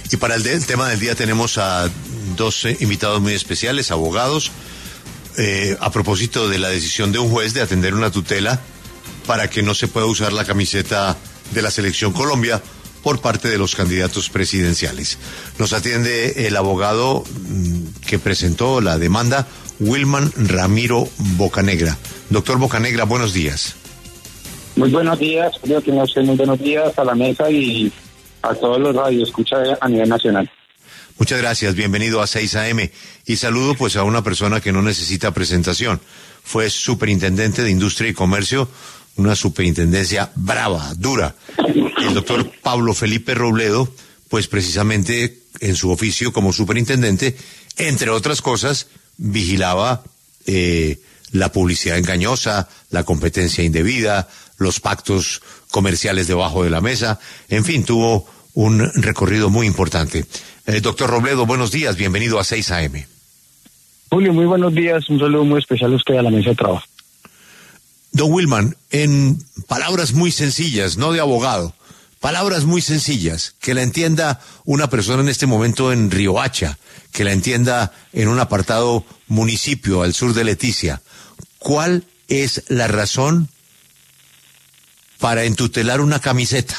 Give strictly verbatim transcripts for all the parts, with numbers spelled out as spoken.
Y para el, de, el tema del día tenemos a dos eh, invitados muy especiales, abogados, eh, a propósito de la decisión de un juez de atender una tutela para que no se pueda usar la camiseta de la Selección Colombia por parte de los candidatos presidenciales. Nos atiende el abogado mmm, que presentó la demanda, Wilman Ramiro Bocanegra. Doctor Bocanegra, buenos días. Muy buenos días, creo que no sé, muy buenos días a la mesa y a todos los radioescuchas a nivel nacional. Muchas gracias, bienvenido a seis A M. Y saludo pues a una persona que no necesita presentación. Fue superintendente de Industria y Comercio, una superintendencia brava, dura. El doctor Pablo Felipe Robledo, pues precisamente en su oficio como superintendente, entre otras cosas, vigilaba eh, la publicidad engañosa, la competencia indebida, los pactos comerciales debajo de la mesa, en fin, tuvo un recorrido muy importante. Eh, doctor Robledo, buenos días, bienvenido a seis A M. Julio, muy buenos días, un saludo muy especial a usted a la mesa de trabajo. Don Wilman, en palabras muy sencillas, no de abogado, palabras muy sencillas, que la entienda una persona en este momento en Riohacha, que la entienda en un apartado municipio al sur de Leticia, ¿cuál es la razón para entutelar una camiseta?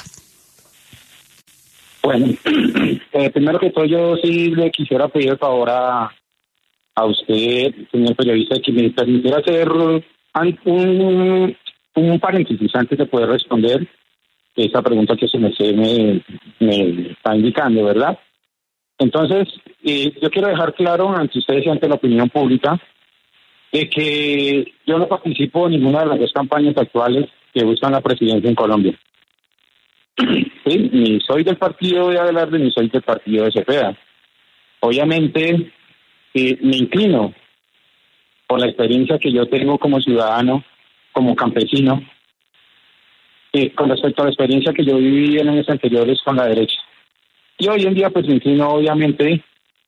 Bueno, eh, primero que todo yo sí le quisiera pedir el favor a, a usted, señor periodista, que me permitiera hacer un, un paréntesis antes de poder responder esa pregunta que se me, me, me está indicando, ¿verdad? Entonces, eh, yo quiero dejar claro ante ustedes y ante la opinión pública de que yo no participo en ninguna de las dos campañas actuales que buscan la presidencia en Colombia. Sí, ni soy del partido de Abelardo ni soy del partido de Cepeda. Obviamente eh, me inclino por la experiencia que yo tengo como ciudadano, como campesino, eh, con respecto a la experiencia que yo viví en años anteriores con la derecha. Y hoy en día pues me inclino obviamente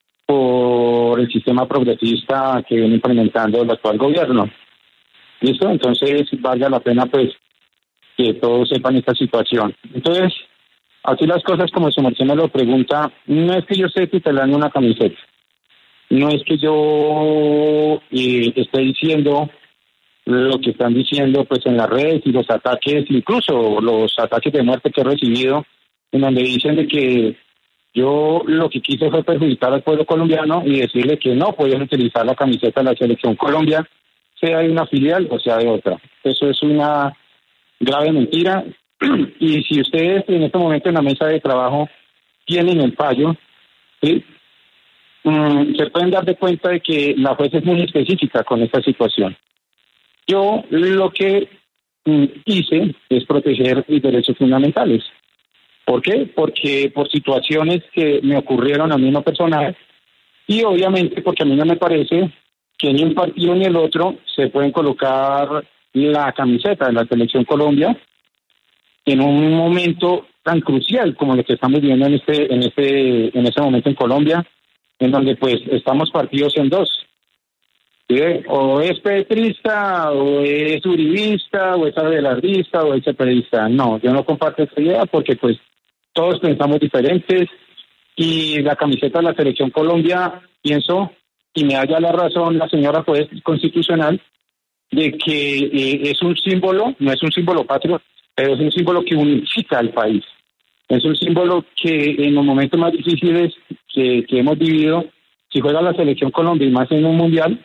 por el sistema progresista que viene implementando el actual gobierno. ¿Listo? Entonces valga la pena pues que todos sepan esta situación. Entonces, así las cosas como su merced me lo pregunta, no es que yo esté tutelando una camiseta, no es que yo eh, esté diciendo lo que están diciendo pues en las redes y los ataques, incluso los ataques de muerte que he recibido, en donde dicen de que yo lo que quise fue perjudicar al pueblo colombiano y decirle que no podían utilizar la camiseta de la Selección Colombia, sea de una filial o sea de otra. Eso es una grave mentira. Y si ustedes en este momento en la mesa de trabajo tienen el fallo, ¿sí? Mm, se pueden dar de cuenta de que la jueza es muy específica con esta situación. Yo lo que mm, hice es proteger mis derechos fundamentales. ¿Por qué? Porque por situaciones que me ocurrieron a mí en lo personal y obviamente porque a mí no me parece que ni un partido ni el otro se pueden colocar la camiseta de la Selección Colombia en un momento tan crucial como lo que estamos viviendo en este en este en este momento en Colombia, en donde pues estamos partidos en dos. ¿Sí? O es petrista, o es uribista, o es abelardista, o es cepedista. No, yo no comparto esta idea porque pues todos pensamos diferentes y la camiseta de la Selección Colombia, pienso, y me haya la razón la señora juez constitucional, de que eh, es un símbolo, no es un símbolo patrio, pero es un símbolo que unifica al país. Es un símbolo que en los momentos más difíciles que, que hemos vivido, si juega la Selección Colombia y más en un mundial,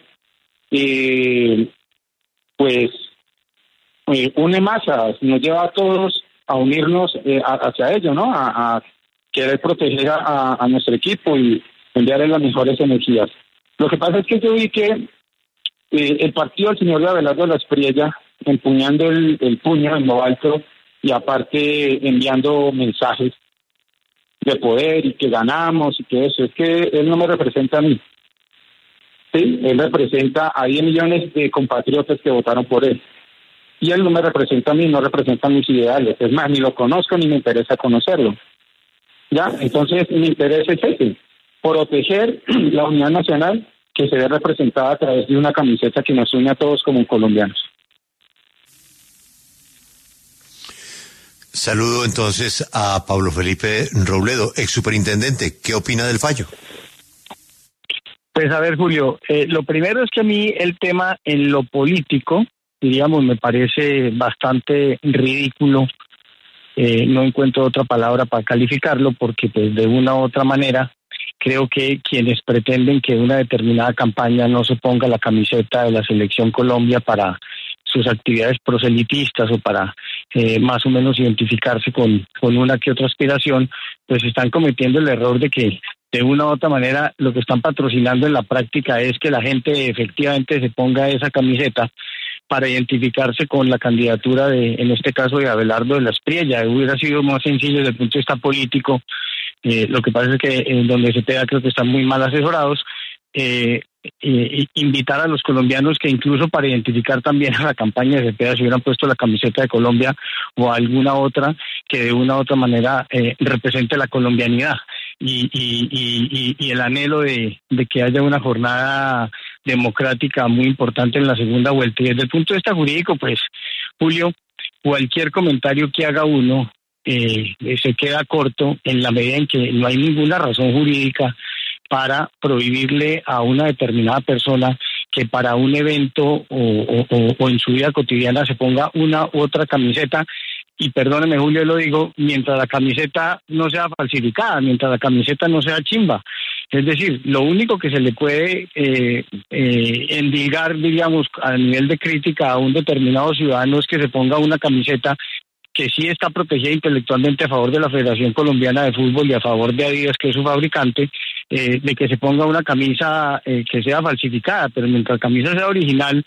eh, pues eh, une masas, nos lleva a todos a unirnos eh, a, hacia ello, ¿no? A, a querer proteger a, a nuestro equipo y enviarle las mejores energías. Lo que pasa es que yo vi que Eh, el partido del señor Abelardo de la Espriella empuñando el, el puño en lo alto y aparte enviando mensajes de poder y que ganamos y que eso, es que él no me representa a mí. Sí, él representa a diez millones de compatriotas que votaron por él. Y él no me representa a mí, no representa mis ideales. Es más, ni lo conozco ni me interesa conocerlo. Ya, entonces mi interés es ese, proteger la unidad nacional que se ve representada a través de una camiseta que nos une a todos como colombianos. Saludo entonces a Pablo Felipe Robledo, ex superintendente. ¿Qué opina del fallo? Pues a ver, Julio, eh, lo primero es que a mí el tema en lo político, diríamos, me parece bastante ridículo. Eh, no encuentro otra palabra para calificarlo porque pues de una u otra manera creo que quienes pretenden que una determinada campaña no se ponga la camiseta de la Selección Colombia para sus actividades proselitistas o para eh, más o menos identificarse con, con una que otra aspiración, pues están cometiendo el error de que de una u otra manera lo que están patrocinando en la práctica es que la gente efectivamente se ponga esa camiseta para identificarse con la candidatura de, en este caso, de Abelardo de la Espriella. Hubiera sido más sencillo desde el punto de vista político. Eh, lo que pasa es que en donde se pega creo que están muy mal asesorados. Eh, eh, invitar a los colombianos que incluso para identificar también a la campaña de Cepeda se hubieran puesto la camiseta de Colombia o alguna otra que de una u otra manera eh, represente la colombianidad y, y, y, y el anhelo de, de que haya una jornada democrática muy importante en la segunda vuelta. Y desde el punto de vista jurídico, pues, Julio, cualquier comentario que haga uno eh, se queda corto en la medida en que no hay ninguna razón jurídica para prohibirle a una determinada persona que para un evento o, o, o en su vida cotidiana se ponga una u otra camiseta. Y perdóneme, Julio, lo digo, mientras la camiseta no sea falsificada, mientras la camiseta no sea chimba. Es decir, lo único que se le puede eh, eh, endilgar, diríamos, a nivel de crítica a un determinado ciudadano es que se ponga una camiseta que sí está protegida intelectualmente a favor de la Federación Colombiana de Fútbol y a favor de Adidas, que es su fabricante, eh, de que se ponga una camisa eh, que sea falsificada, pero mientras la camisa sea original,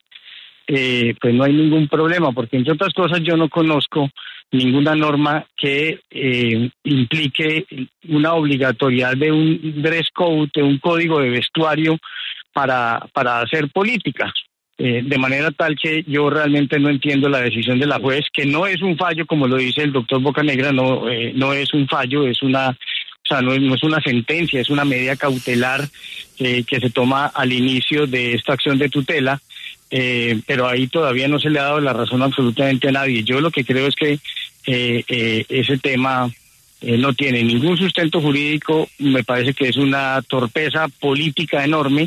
eh, pues no hay ningún problema, porque entre otras cosas yo no conozco ninguna norma que eh, implique una obligatoriedad de un dress code, de un código de vestuario para, para hacer política. Eh, de manera tal que yo realmente no entiendo la decisión de la juez, que no es un fallo, como lo dice el doctor Bocanegra, no, eh, no es un fallo, es una, o sea, no es, no es una sentencia, es una medida cautelar eh, que se toma al inicio de esta acción de tutela, eh, pero ahí todavía no se le ha dado la razón absolutamente a nadie. Yo lo que creo es que eh, eh, ese tema eh, no tiene ningún sustento jurídico, me parece que es una torpeza política enorme.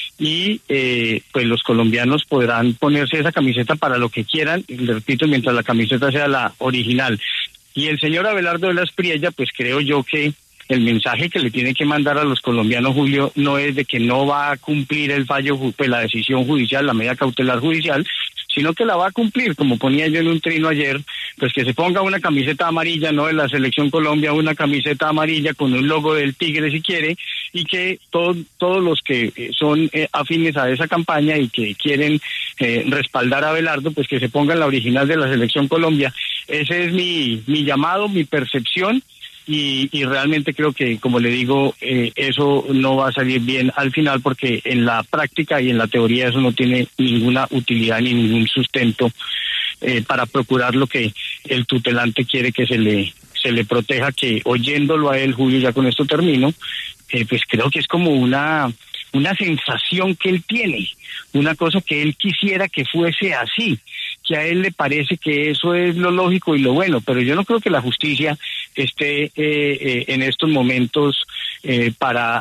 Y eh, pues los colombianos podrán ponerse esa camiseta para lo que quieran, y le repito, mientras la camiseta sea la original. Y el señor Abelardo de la Espriella, pues creo yo que el mensaje que le tiene que mandar a los colombianos, Julio, no es de que no va a cumplir el fallo, pues la decisión judicial, la medida cautelar judicial, sino que la va a cumplir, como ponía yo en un trino ayer, pues que se ponga una camiseta amarilla, no de la Selección Colombia, una camiseta amarilla con un logo del Tigre si quiere, y que todo, todos los que son eh, afines a esa campaña y que quieren eh, respaldar a Abelardo, pues que se pongan la original de la Selección Colombia. Ese es mi, mi llamado, mi percepción. Y, y realmente creo que, como le digo, eh, eso no va a salir bien al final, porque en la práctica y en la teoría eso no tiene ninguna utilidad ni ningún sustento eh, para procurar lo que el tutelante quiere que se le se le proteja, que oyéndolo a él, Julio, ya con esto termino, eh, pues creo que es como una una sensación que él tiene, una cosa que él quisiera que fuese así, que a él le parece que eso es lo lógico y lo bueno, pero yo no creo que la justicia esté eh, eh, en estos momentos eh, para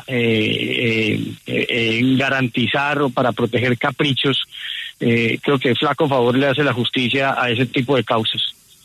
eh, eh, eh, garantizar o para proteger caprichos. Eh, creo que flaco favor le hace la justicia a ese tipo de causas.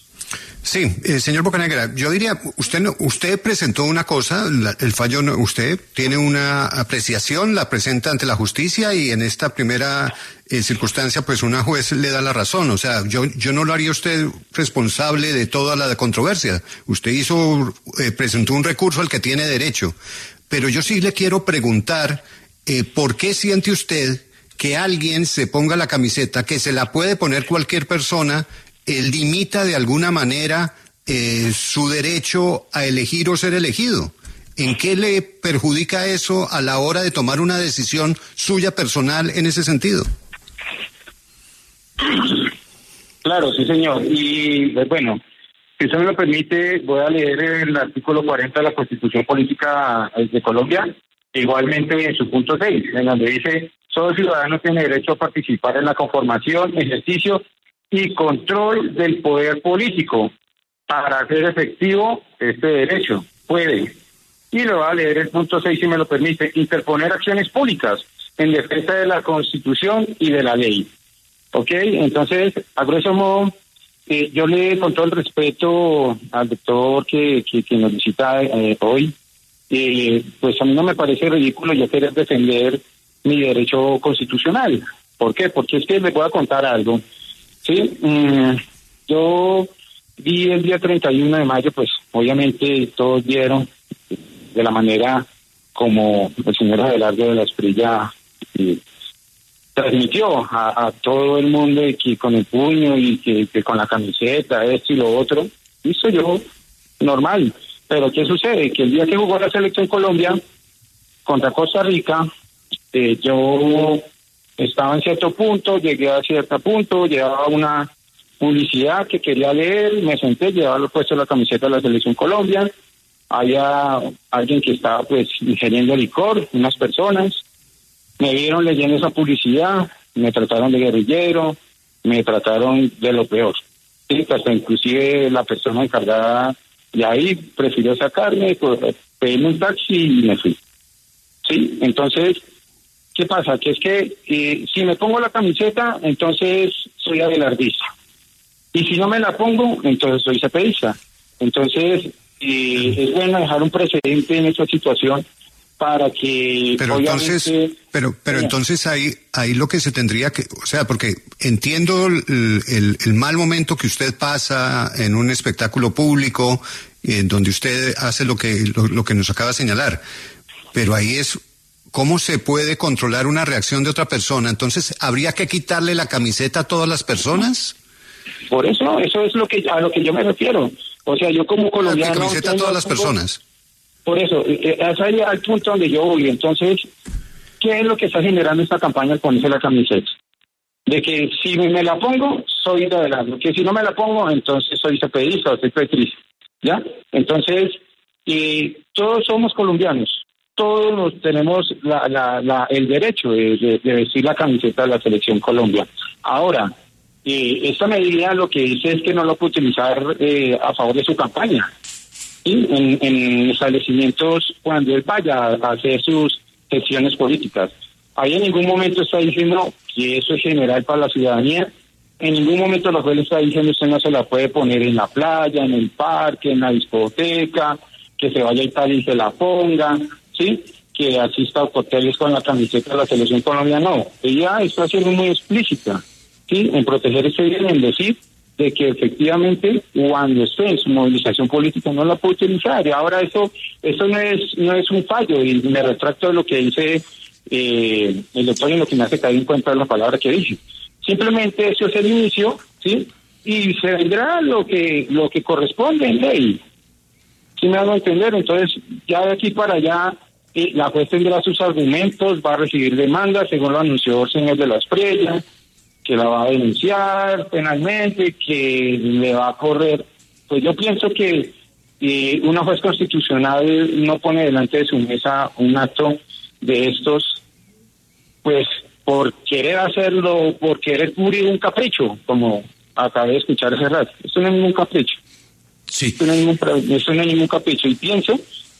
Sí, eh, señor Bocanegra, yo diría, usted no, usted presentó una cosa, la, el fallo, no, usted tiene una apreciación, la presenta ante la justicia y en esta primera eh, circunstancia, pues una juez le da la razón. O sea, yo yo no lo haría usted responsable de toda la controversia. Usted hizo, eh, presentó un recurso al que tiene derecho. Pero yo sí le quiero preguntar, eh, ¿por qué siente usted que alguien se ponga la camiseta, que se la puede poner cualquier persona, Eh, limita de alguna manera eh, su derecho a elegir o ser elegido? ¿En qué le perjudica eso a la hora de tomar una decisión suya personal en ese sentido? Claro, sí, señor. Y bueno, si usted me lo permite, voy a leer el artículo cuarenta de la Constitución Política de Colombia, igualmente en su punto seis, en donde dice: todo ciudadano tiene derecho a participar en la conformación, ejercicio y control del poder político, para hacer efectivo este derecho. Puede. Y le voy a leer el punto seis, si me lo permite. Interponer acciones públicas en defensa de la Constitución y de la ley. ¿Ok? Entonces, a grosso modo, eh, yo le, con todo el respeto al doctor que, que, que nos visita eh, hoy, eh, pues a mí no me parece ridículo yo querer defender mi derecho constitucional. ¿Por qué? Porque es que les voy a contar algo. Sí, mm, yo vi el día treinta y uno de mayo, pues obviamente todos vieron de la manera como el señor Abelardo de la Espriella eh, transmitió a, a todo el mundo y que con el puño y que, que con la camiseta, esto y lo otro. Hizo yo normal. Pero ¿qué sucede? Que el día que jugó la selección Colombia contra Costa Rica, eh, yo estaba en cierto punto, llegué a cierto punto, llevaba una publicidad que quería leer, me senté, llevaba puesto la camiseta de la selección Colombia, había alguien que estaba pues ingiriendo licor, unas personas, me vieron leyendo esa publicidad, me trataron de guerrillero, me trataron de lo peor. Sí, hasta inclusive la persona encargada de ahí prefirió sacarme, pues, pedirme un taxi y me fui. Sí, entonces, ¿qué pasa? Que es que eh, si me pongo la camiseta, entonces soy abelardista. Y si no me la pongo, entonces soy cepedista. Entonces, eh, es bueno dejar un precedente en esta situación para que pero obviamente... entonces pero pero yeah. entonces ahí ahí lo que se tendría que, o sea, porque entiendo el, el, el mal momento que usted pasa en un espectáculo público en donde usted hace lo que lo, lo que nos acaba de señalar, pero ahí es cómo se puede controlar una reacción de otra persona. Entonces, ¿habría que quitarle la camiseta a todas las personas? Por eso, eso es lo que a lo que yo me refiero. O sea, yo como colombiano... La camiseta a todas las personas. Por eso, es ahí al punto donde yo voy. Entonces, ¿qué es lo que está generando esta campaña al ponerse la camiseta? De que si me la pongo, soy de adelante. Que si no me la pongo, entonces soy cepedista o soy petrista. ¿Ya? Entonces, eh, todos somos colombianos. Todos nos tenemos la, la, la, el derecho de, de, de vestir la camiseta de la Selección Colombia. Ahora, eh, esta medida lo que dice es que no lo puede utilizar eh, a favor de su campaña. ¿Sí? En, en establecimientos cuando él vaya a hacer sus gestiones políticas. Ahí en ningún momento está diciendo que eso es general para la ciudadanía. En ningún momento lo que él está diciendo usted no se la puede poner en la playa, en el parque, en la discoteca, que se vaya y tal y se la ponga, ¿sí? Que asista a hoteles con la camiseta de la Selección Colombia. No, ella está siendo muy explícita, ¿sí? En proteger ese bien, en decir de que efectivamente cuando esté en su movilización política no la puede utilizar. Y ahora eso eso no es no es un fallo, y me retracto de lo que dice eh, el doctor, en lo que me hace caer en cuenta de la palabra que dice. Simplemente eso es el inicio, ¿sí? Y se vendrá lo que lo que corresponde en ley. ¿Sí me hago entender? Entonces, ya de aquí para allá, eh, la juez tendrá sus argumentos, va a recibir demandas, según lo anunció el señor de la Espriella, que la va a denunciar penalmente, que le va a correr. Pues yo pienso que eh, una juez constitucional no pone delante de su mesa un acto de estos, pues por querer hacerlo, por querer cubrir un capricho, como acabé de escuchar hace rato. Esto no es ningún capricho. Sí. Esto no es ningún, esto no es ningún capricho. Y pienso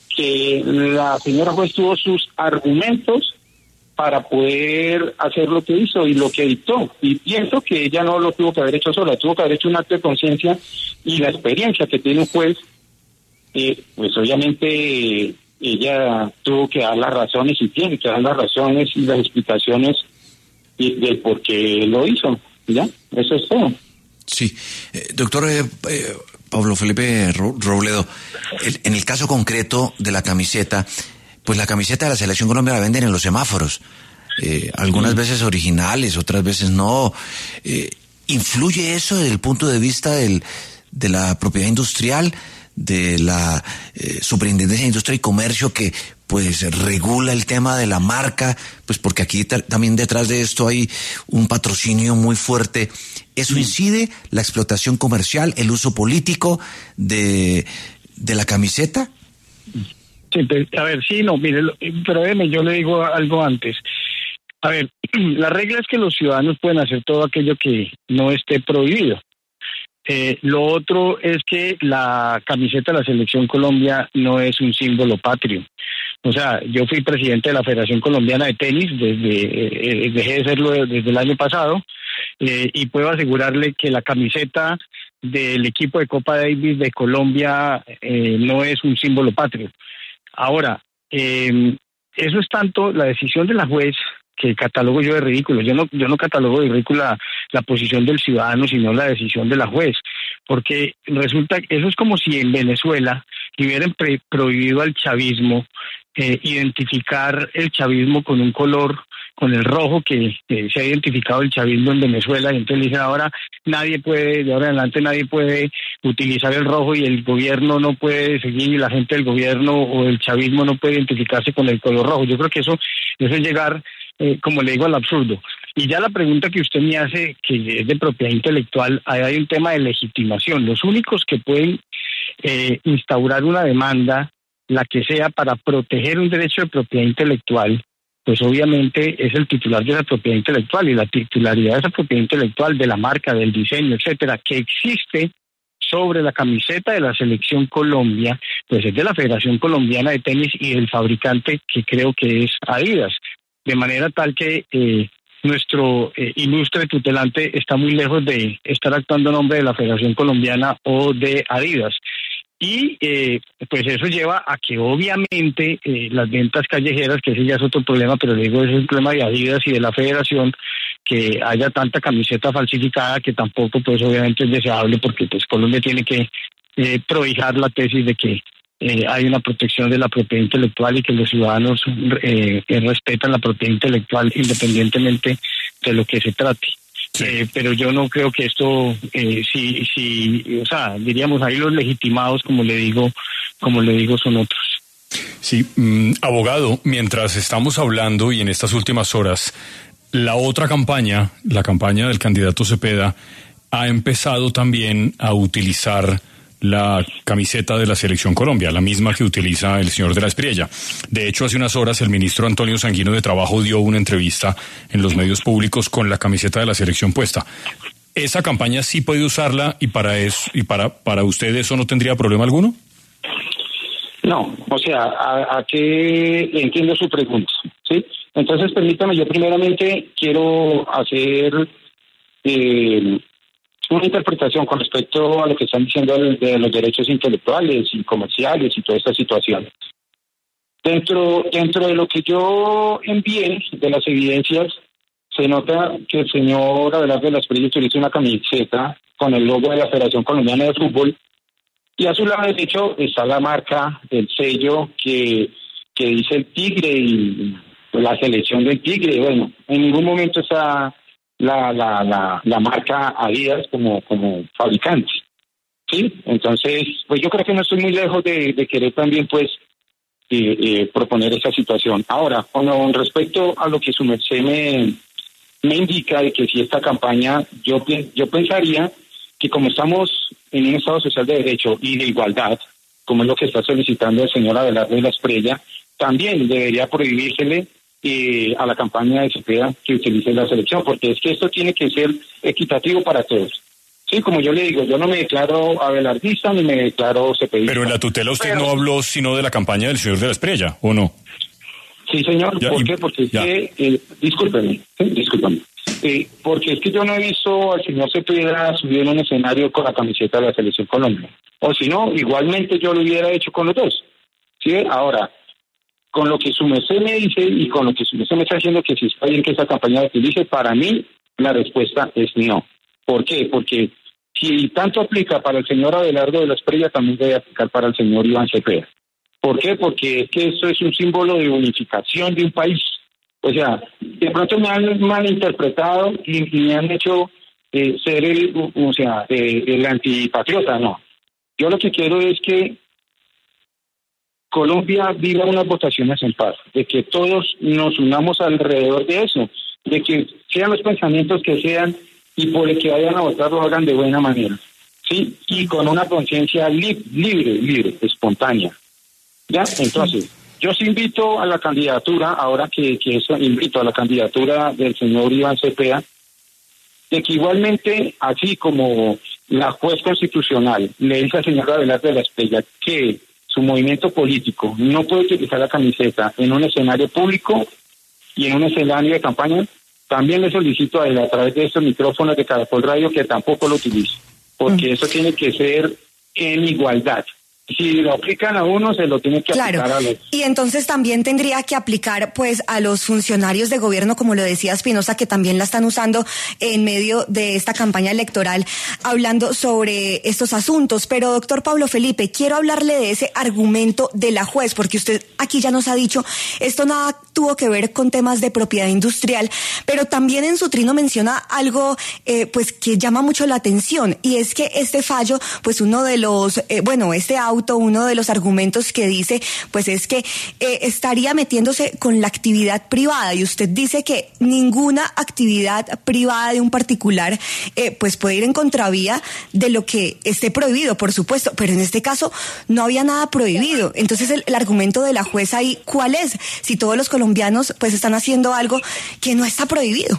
que la señora juez tuvo sus argumentos para poder hacer lo que hizo y lo que dictó. Y pienso que ella no lo tuvo que haber hecho sola, tuvo que haber hecho un acto de conciencia, y la experiencia que tiene un juez, eh, pues obviamente ella tuvo que dar las razones y tiene que dar las razones y las explicaciones de, de por qué lo hizo. ¿Ya? Eso es todo. Sí. Eh, doctor eh, eh, Pablo Felipe Robledo, el, en el caso concreto de la camiseta, pues la camiseta de la Selección Colombia la venden en los semáforos, eh, algunas sí. veces originales, otras veces no. Eh, ¿Influye eso desde el punto de vista del, de la propiedad industrial, de la eh, Superintendencia de Industria y Comercio, que pues regula el tema de la marca? Pues porque aquí ta- también detrás de esto hay un patrocinio muy fuerte. ¿Eso incide la explotación comercial, el uso político de, de la camiseta? Sí, pero, a ver, sí, no, mire, pero déjeme, yo le digo algo antes. A ver, la regla es que los ciudadanos pueden hacer todo aquello que no esté prohibido. Eh, lo otro es que la camiseta de la Selección Colombia no es un símbolo patrio. O sea, yo fui presidente de la Federación Colombiana de Tenis, desde eh, dejé de serlo desde el año pasado, eh, y puedo asegurarle que la camiseta del equipo de Copa Davis de Colombia eh, no es un símbolo patrio. Ahora, eh, eso es tanto la decisión de la juez que catalogo yo de ridículo. Yo no, yo no catalogo de ridícula la posición del ciudadano, sino la decisión de la juez, porque resulta que eso es como si en Venezuela hubieran pre- prohibido al chavismo eh, identificar el chavismo con un color, con el rojo que, que se ha identificado el chavismo en Venezuela, y entonces dicen ahora nadie puede, de ahora en adelante nadie puede utilizar el rojo y el gobierno no puede seguir, y la gente del gobierno o el chavismo no puede identificarse con el color rojo. Yo creo que eso, eso es llegar, eh, como le digo, al absurdo. Y ya la pregunta que usted me hace, que es de propiedad intelectual, ahí hay un tema de legitimación. Los únicos que pueden eh, instaurar una demanda, la que sea, para proteger un derecho de propiedad intelectual, pues obviamente es el titular de esa propiedad intelectual, y la titularidad de esa propiedad intelectual, de la marca, del diseño, etcétera, que existe sobre la camiseta de la Selección Colombia, pues es de la Federación Colombiana de Tenis y del fabricante, que creo que es Adidas, de manera tal que eh, nuestro eh, ilustre tutelante está muy lejos de estar actuando en nombre de la Federación Colombiana o de Adidas. Y eh, pues eso lleva a que obviamente eh, las ventas callejeras, que ese ya es otro problema, pero digo, ese es un problema de Adidas y de la federación, que haya tanta camiseta falsificada, que tampoco pues obviamente es deseable, porque pues Colombia tiene que eh, prohijar la tesis de que eh, hay una protección de la propiedad intelectual y que los ciudadanos eh, respetan la propiedad intelectual independientemente de lo que se trate. Sí. Eh, pero yo no creo que esto, eh, si, si, o sea, diríamos ahí los legitimados, como le digo, como le digo, son otros. Sí, mmm, abogado, mientras estamos hablando y en estas últimas horas, la otra campaña, la campaña del candidato Cepeda, ha empezado también a utilizar la camiseta de la Selección Colombia, la misma que utiliza el señor de la Espriella. De hecho, hace unas horas el ministro Antonio Sanguino de Trabajo dio una entrevista en los medios públicos con la camiseta de la selección puesta. ¿Esa campaña sí puede usarla y para eso, y para, para usted eso no tendría problema alguno? No, o sea, ¿a, a qué entiendo su pregunta? ¿Sí? Entonces, permítame, yo primeramente quiero hacer eh, una interpretación con respecto a lo que están diciendo de los derechos intelectuales y comerciales y toda esta situación. Dentro, dentro de lo que yo envié de las evidencias, se nota que el señor Abelardo de la Espriella utiliza una camiseta con el logo de la Federación Colombiana de Fútbol, y a su lado derecho está la marca, el sello que, que dice el Tigre y la selección del Tigre. Bueno, en ningún momento está la la la, la marca Adidas como como fabricante, ¿sí? Entonces, pues yo creo que no estoy muy lejos de, de querer también, pues, eh, eh, proponer esa situación. Ahora, con respecto a lo que su merced me, me indica de que si esta campaña, yo, yo pensaría que como estamos en un Estado social de derecho y de igualdad, como es lo que está solicitando el señor Abelardo de la Espriella, también debería prohibírsele eh, a la campaña de Cepeda que utilice la selección, porque es que esto tiene que ser equitativo para todos. Sí, como yo le digo, yo no me declaro abelardista ni me declaro cepedista. Pero en la tutela usted Pero, no habló sino de la campaña del señor de la Espriella, ¿o no? Sí, señor. Ya, ¿Por y, qué? Porque ya. es que, eh, discúlpeme, ¿sí? discúlpeme. Eh, porque es que yo no he visto al señor Cepeda subir en un escenario con la camiseta de la Selección Colombia. O si no, igualmente yo lo hubiera hecho con los dos. ¿Sí? Ahora, con lo que su merced me dice y con lo que su merced me está diciendo que si está bien que esa campaña la utilice, para mí la respuesta es no. ¿Por qué? Porque si tanto aplica para el señor Abelardo de la Espriella, también debe aplicar para el señor Iván Cepeda. ¿Por qué? Porque es que esto es un símbolo de unificación de un país. O sea, de pronto me han malinterpretado y, y me han hecho eh, ser el, o sea, eh, el antipatriota. No. Yo lo que quiero es que Colombia viva unas votaciones en paz, de que todos nos unamos alrededor de eso, de que sean los pensamientos que sean y por el que vayan a votar lo hagan de buena manera, ¿sí? Y con una conciencia li- libre, libre, espontánea. ¿Ya? Entonces, yo sí invito a la candidatura, ahora que, que eso, invito a la candidatura del señor Iván Cepeda, de que igualmente, así como la juez constitucional le dice al señor Abelardo de la Espriella que su movimiento político no puede utilizar la camiseta en un escenario público y en un escenario de campaña, también le solicito a él a través de estos micrófonos de Caracol Radio que tampoco lo utilice, porque mm. eso tiene que ser en igualdad. Si lo aplican a uno, se lo tiene que claro. aplicar a los... Y entonces también tendría que aplicar pues a los funcionarios de gobierno, como lo decía Espinosa, que también la están usando en medio de esta campaña electoral, hablando sobre estos asuntos. Pero, doctor Pablo Felipe, quiero hablarle de ese argumento de la juez, porque usted aquí ya nos ha dicho, esto nada tuvo que ver con temas de propiedad industrial, pero también en su trino menciona algo eh, pues que llama mucho la atención, y es que este fallo, pues uno de los, eh, bueno, este auto, uno de los argumentos que dice, pues es que eh, estaría metiéndose con la actividad privada, y usted dice que ninguna actividad privada de un particular eh, pues puede ir en contravía de lo que esté prohibido, por supuesto, pero en este caso no había nada prohibido. Entonces el, el argumento de la jueza ahí, ¿cuál es? Si todos los colombianos pues están haciendo algo que no está prohibido.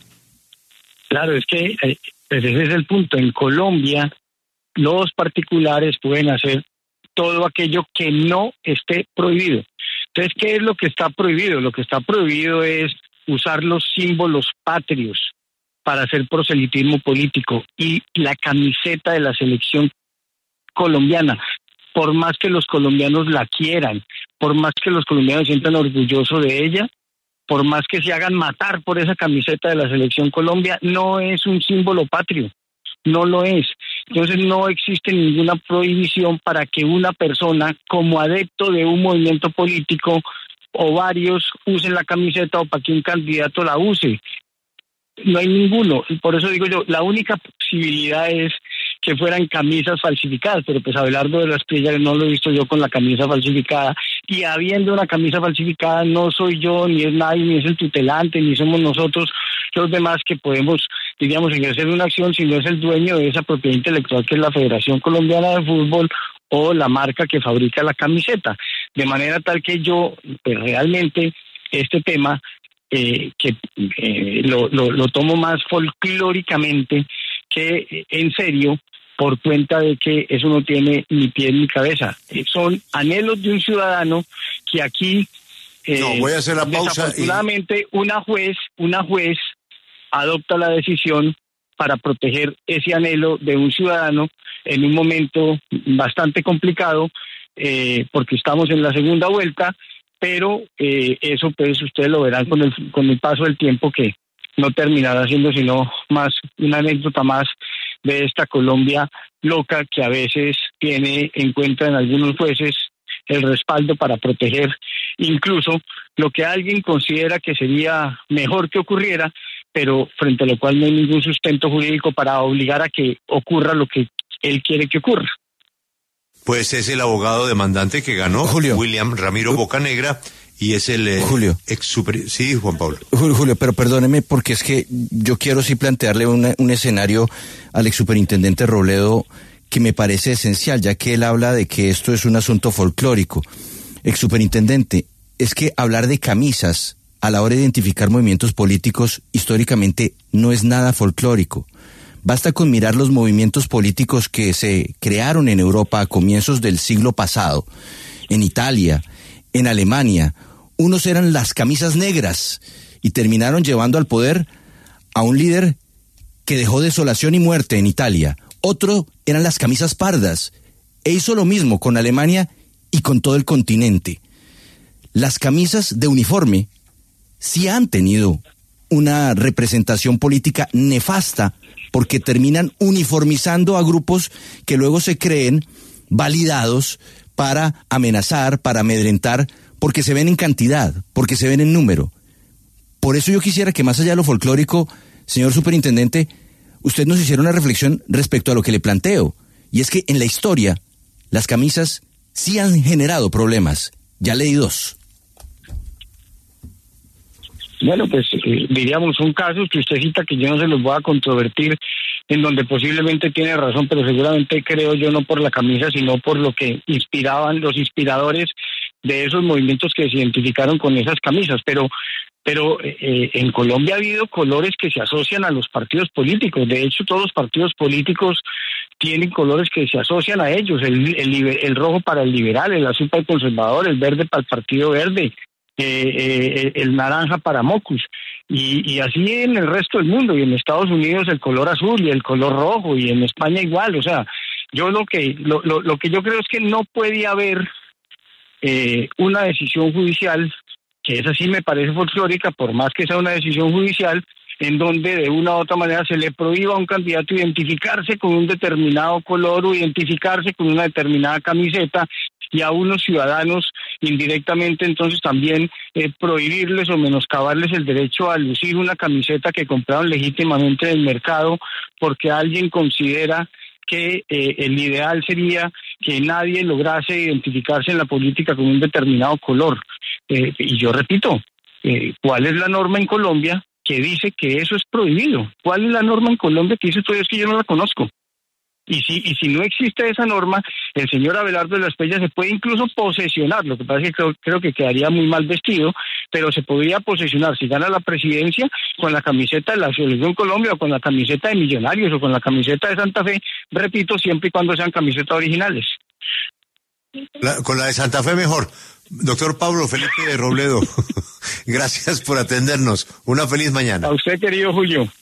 Claro, es que eh, pues ese es el punto. En Colombia los particulares pueden hacer todo aquello que no esté prohibido. Entonces, ¿qué es lo que está prohibido? Lo que está prohibido es usar los símbolos patrios para hacer proselitismo político, y la camiseta de la selección colombiana, por más que los colombianos la quieran, por más que los colombianos se sientan orgullosos de ella, por más que se hagan matar por esa camiseta de la selección Colombia, no es un símbolo patrio. No lo es. Entonces no existe ninguna prohibición para que una persona, como adepto de un movimiento político, o varios usen la camiseta, o para que un candidato la use. No hay ninguno. Y por eso digo yo, la única posibilidad es que fueran camisas falsificadas, pero pues Abelardo de la Espriella no lo he visto yo con la camisa falsificada, y habiendo una camisa falsificada no soy yo, ni es nadie, ni es el tutelante, ni somos nosotros los demás que podemos, diríamos, ejercer una acción, si no es el dueño de esa propiedad intelectual que es la Federación Colombiana de Fútbol o la marca que fabrica la camiseta. De manera tal que yo, pues realmente, este tema, eh, que eh, lo, lo, lo tomo más folclóricamente que eh, en serio, por cuenta de que eso no tiene ni pie ni cabeza. Eh, son anhelos de un ciudadano que aquí, eh, no, voy a hacer la pausa. Desafortunadamente, y... una juez, una juez adopta la decisión para proteger ese anhelo de un ciudadano en un momento bastante complicado, eh, porque estamos en la segunda vuelta, pero eh, eso pues ustedes lo verán con el, con el paso del tiempo, que no terminará siendo sino más una anécdota más de esta Colombia loca, que a veces tiene en cuenta en algunos jueces el respaldo para proteger incluso lo que alguien considera que sería mejor que ocurriera, pero frente a lo cual no hay ningún sustento jurídico para obligar a que ocurra lo que él quiere que ocurra. Pues es el abogado demandante que ganó, Julio. William Ramiro Bocanegra, y es el eh, Julio. ex super... Sí, Juan Pablo. Julio, Julio, pero perdóneme, porque es que yo quiero sí plantearle una, un escenario al ex superintendente Robledo que me parece esencial, ya que él habla de que esto es un asunto folclórico. Ex superintendente, es que hablar de camisas a la hora de identificar movimientos políticos históricamente no es nada folclórico. Basta con mirar los movimientos políticos que se crearon en Europa a comienzos del siglo pasado, en Italia, en Alemania. Unos eran las camisas negras y terminaron llevando al poder a un líder que dejó desolación y muerte en Italia. Otro eran las camisas pardas, e hizo lo mismo con Alemania y con todo el continente. Las camisas de uniforme sí han tenido una representación política nefasta, porque terminan uniformizando a grupos que luego se creen validados para amenazar, para amedrentar, porque se ven en cantidad, porque se ven en número. Por eso yo quisiera que más allá de lo folclórico, señor superintendente, usted nos hiciera una reflexión respecto a lo que le planteo, y es que en la historia las camisas sí han generado problemas. Ya leí dos. Bueno, pues eh, diríamos un caso que usted cita, que yo no se los voy a controvertir, en donde posiblemente tiene razón, pero seguramente creo yo no por la camisa, sino por lo que inspiraban los inspiradores de esos movimientos que se identificaron con esas camisas. Pero pero eh, en Colombia ha habido colores que se asocian a los partidos políticos. De hecho, todos los partidos políticos tienen colores que se asocian a ellos, el, el, el rojo para el liberal, el azul para el conservador, el verde para el Partido Verde, eh, eh, el naranja para Mocus, y, y así en el resto del mundo, y en Estados Unidos el color azul y el color rojo, y en España igual. O sea, yo lo que lo, lo, lo que yo creo es que no puede haber eh, una decisión judicial, que esa sí me parece folclórica, por más que sea una decisión judicial, en donde de una u otra manera se le prohíba a un candidato identificarse con un determinado color o identificarse con una determinada camiseta, y a unos ciudadanos indirectamente entonces también eh, prohibirles o menoscabarles el derecho a lucir una camiseta que compraron legítimamente del mercado, porque alguien considera que eh, el ideal sería que nadie lograse identificarse en la política con un determinado color. Eh, y yo repito, eh, ¿cuál es la norma en Colombia que dice que eso es prohibido? ¿Cuál es la norma en Colombia que dice todo? Es que yo no la conozco. Y si, y si no existe esa norma, el señor Abelardo de la Espriella se puede incluso posesionar. Lo que pasa es que creo, creo que quedaría muy mal vestido, pero se podría posesionar si gana la presidencia con la camiseta de la Selección Colombia, o con la camiseta de Millonarios, o con la camiseta de Santa Fe, repito, siempre y cuando sean camisetas originales. La, con la de Santa Fe mejor. Doctor Pablo Felipe Robledo, gracias por atendernos. Una feliz mañana. A usted, querido Julio.